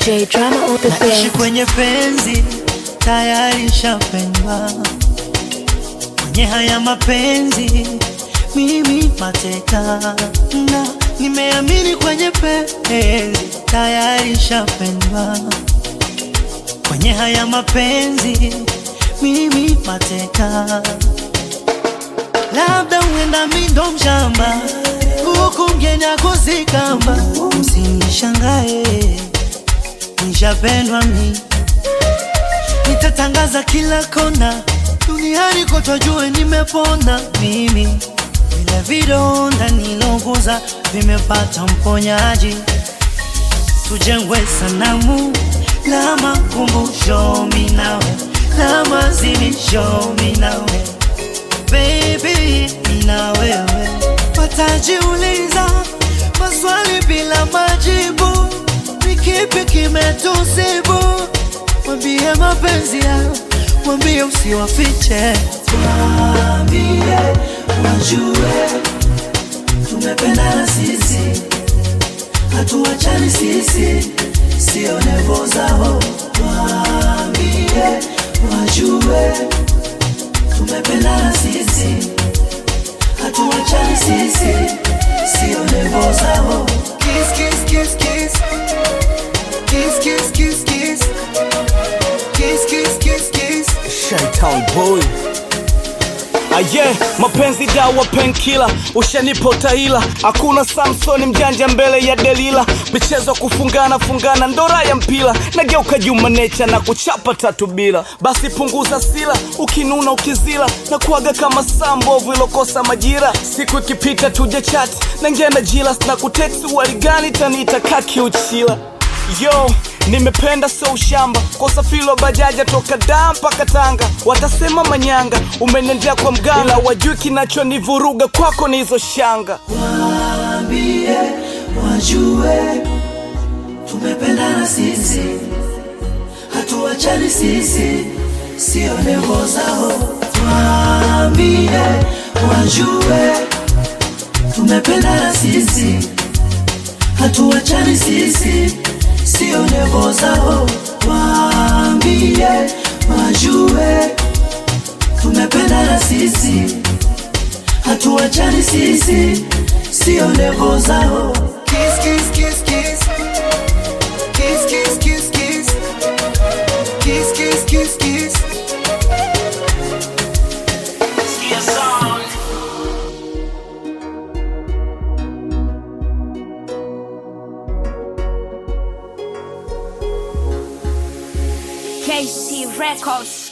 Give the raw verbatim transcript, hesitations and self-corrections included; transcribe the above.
J Drama on the Naishi beat. kwenye penzi, tayari shapendwa. Kwenye haya mapenzi, mimi mateka. Na nimeamini kwenye penzi, tayari shapendwa. Kwenye haya mapenzi, mimi mateka. Labda uenda mindo mshamba, huku mgenya kuzikamba. Msinishangae, nishapendwa mi. Nitatangaza kila kona, duniani kote wajue nimepona mimi. Vile vidonda niloguza vimepata mponyaji. Tujengwe sanamu la makumbusho mimi nawe, la mazimisho mimi nawe. Baby, mimi na wewe. Watajiuliza maswali bila majibu, ni kipi kimetusibu? Mwambie mapenzi yao, mwambie usiwafiche. Mwambie wajue tumependana sisi, hatuachani sisi, sio levo zao. Mwambie wajue tumependana sisi, hatuachani sisi, sio levo zao. Kiss, kiss, kiss, kiss. Kiss, kiss, kiss, kiss. Kiss, kiss, kiss, kiss. Shy-Town boy. Aye, mapenzi dawa painkiller, ushanipa utaila. Hakuna Samson mjanja mbele ya Delila. Michezo kufungana fungana ndora ya mpila. Nageuka Juma Nature na kuchapa tatu bila. Basi punguza sila, ukinuna ukizila. Na kuaga kama sambovu ilokosa majira. Siku ikipita tuje chat, nangena jilas na kutext waligani tanita kaki uchila. Yo, nimependa so ushamba, kwa safilo bajaja toka Dar mpaka Tanga. Watasema manyanga, umenendea kwa mganga. Wajui kinachonivuruga kwako ni hizo shanga. Waambie wajue tumependana sisi, hatuachani sisi, sio levo zao. Waambie wajue tumependana sisi, hatuachani sisi, sio levo zao. Waambie wajue tumependana sisi, hatuachani sisi, sio levo zao. Kiss, kiss, kiss, kiss. Kiss, kiss, kiss, kiss. Kiss, kiss, kiss, kiss. Skia sound. K C Records.